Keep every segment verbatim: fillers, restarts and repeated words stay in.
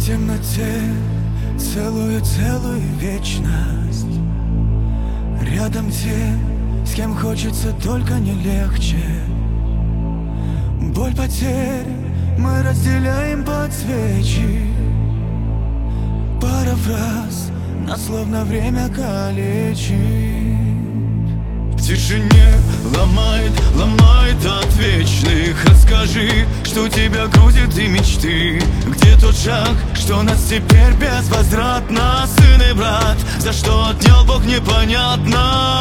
темноте целую-целую вечность. Рядом те, с кем хочется только не легче. Боль потерь мы разделяем под свечи. Пара фраз нас словно время калечит. В тишине ломает, ломает от вечных. Расскажи, что тебя грузит и мечты. Где тот шаг, что нас теперь безвозвратно? Сын и брат, за что отнял Бог, непонятно.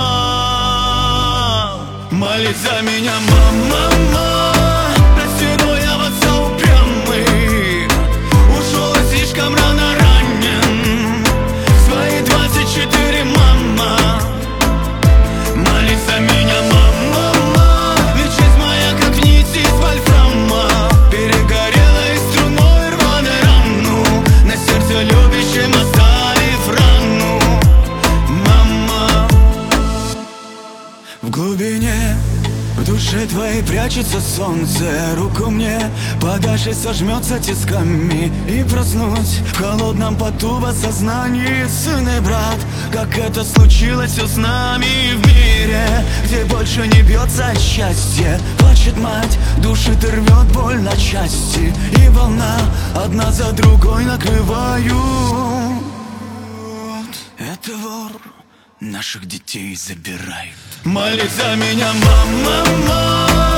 Молись за меня, мама, мама. Прости, но я в отца упрямый. Ушел и слишком рано ранен. Свои двадцать четыре, мама. Молись за меня, мама, мама. Ведь жизнь моя как нить из вольфрама. Перегорела и струной рваной рану. На сердце любящем оставив рану. Мама. В глубине в душе твоей прячется солнце. Руку мне подашь и сожмется тисками. И проснуть в холодном поту в осознании. Сын и брат, как это случилось все с нами. В мире, где больше не бьется счастье, плачет мать, душит и рвет боль на части. И волна одна за другой накрывают. Это вор наших детей забирает. Молись за меня, мама, мама.